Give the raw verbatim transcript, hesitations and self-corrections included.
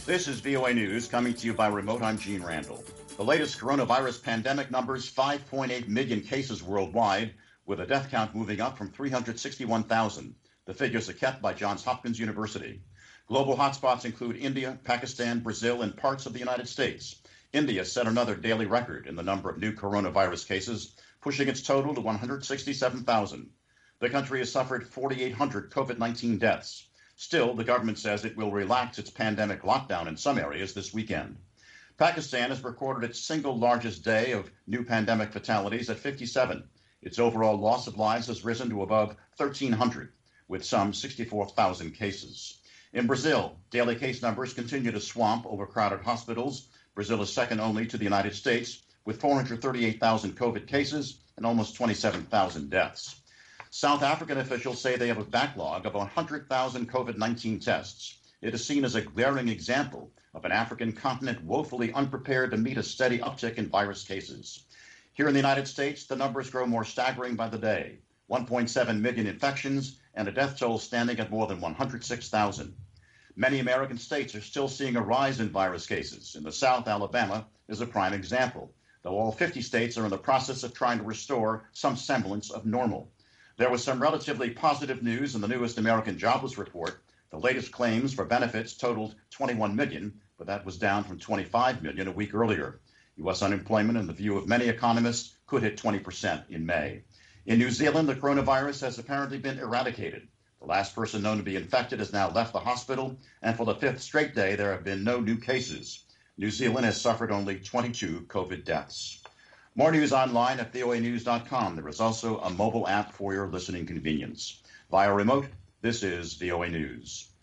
This is V O A News coming to you by remote. I'm Gene Randall. The latest coronavirus pandemic numbers five point eight million cases worldwide, with a death count moving up from three hundred sixty-one thousand. The figures are kept by Johns Hopkins University. Global hotspots include India, Pakistan, Brazil, and parts of the United States. India set another daily record in the number of new coronavirus cases, pushing its total to one hundred sixty-seven thousand. The country has suffered four thousand eight hundred COVID nineteen deaths. Still, the government says it will relax its pandemic lockdown in some areas this weekend. Pakistan has recorded its single largest day of new pandemic fatalities at fifty-seven. Its overall loss of lives has risen to above thirteen hundred, with some sixty-four thousand cases. In Brazil, daily case numbers continue to swamp overcrowded hospitals. Brazil is second only to the United States, with four hundred thirty-eight thousand COVID cases and almost twenty-seven thousand deaths. South African officials say they have a backlog of one hundred thousand COVID nineteen tests. It is seen as a glaring example of an African continent woefully unprepared to meet a steady uptick in virus cases. Here in the United States, the numbers grow more staggering by the day. one point seven million infections and a death toll standing at more than one hundred six thousand. Many American states are still seeing a rise in virus cases. In the South, Alabama is a prime example, though all fifty states are in the process of trying to restore some semblance of normal. There was some relatively positive news in the newest American Jobless Report. The latest claims for benefits totaled twenty-one million, but that was down from twenty-five million a week earlier. U S unemployment, in the view of many economists, could hit twenty percent in May. In New Zealand, the coronavirus has apparently been eradicated. The last person known to be infected has now left the hospital, and for the fifth straight day, there have been no new cases. New Zealand has suffered only twenty-two COVID deaths. More news online at V O A news dot com. There is also a mobile app for your listening convenience. Via remote, this is V O A News.